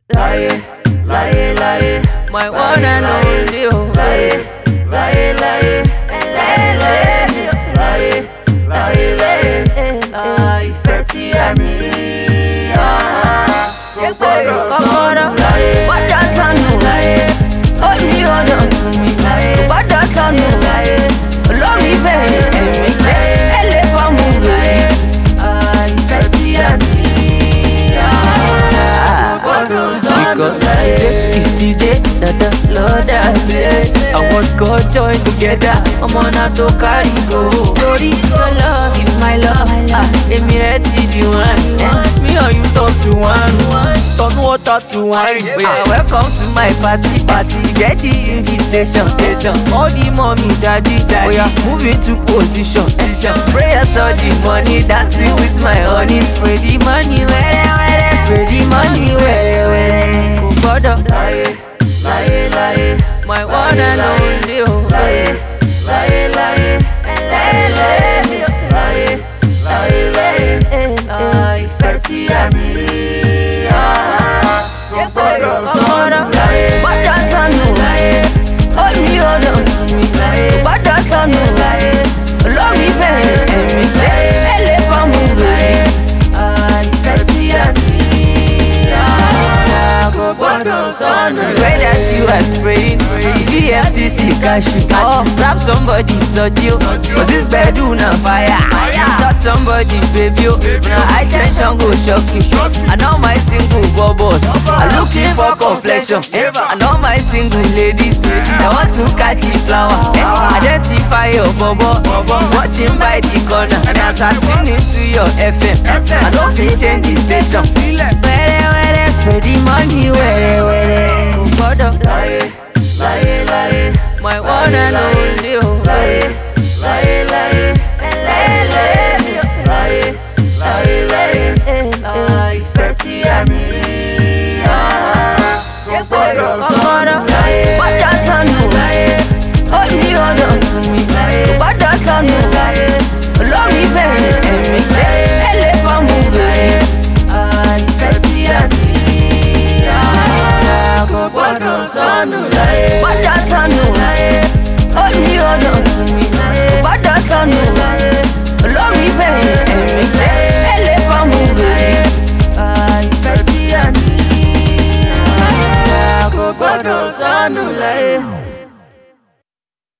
Láyé, láyé, láyé, my one and only. Láyé, láyé, láyé, láyé, láyé, láyé, láyé, ìfẹ́ tí a ní. Kọ́kọ́rọ́, bọ́dà sọnù, ó ní ọ̀nà tún mi. Bọ́dà sọnù, olómi bẹ̀rẹ̀ tì mí. Ẹlẹ́ fọ́ọ̀mù rèé, ìfẹ́ tí a ní. Because today is the day that the Lord has made. I want God join together. I'm on a to carry go. Glory, your love is my love. Èmi rẹ̀ ti di one. Me and you talk to one. Turn water to wine. Welcome to my party. Get the invitation. All the mommy, daddy. Oh yeah, move into position. Spray us all the money. Dancing with my honey. Spray the money. Spray the money. Bọ́dọ̀ láyé, láyé, láyé, my one and only. Láyé, láyé, láyé, láyé, láyé, láyé, láyé, ìfẹ́ tí a ní. Kọ́kọ́rọ́, bọ́dọ̀ sọnù, ó ní ọ̀nà tún mi. Bọ́dọ̀ sọnù, olómi bẹ̀rẹ̀ tì mí. Ẹlẹ́ fọ́ọ̀mù rèé, ìfẹ́ tí a ní. Way that you are spraying VFCC cashew. Grab somebody, Sodio. Cause this bedroom on fire. Touch somebody, baby. Now high tension go shock you. And all my single bubbles are looking for complexion. And all my single ladies, they want to catch the flower. Identify your bubble. Watching by the corner. And as I tune into your FM, I don't feel change the station. Where spread the money, where bọ́dọ̀ láyé, láyé, láyé, my one and only. Láyé.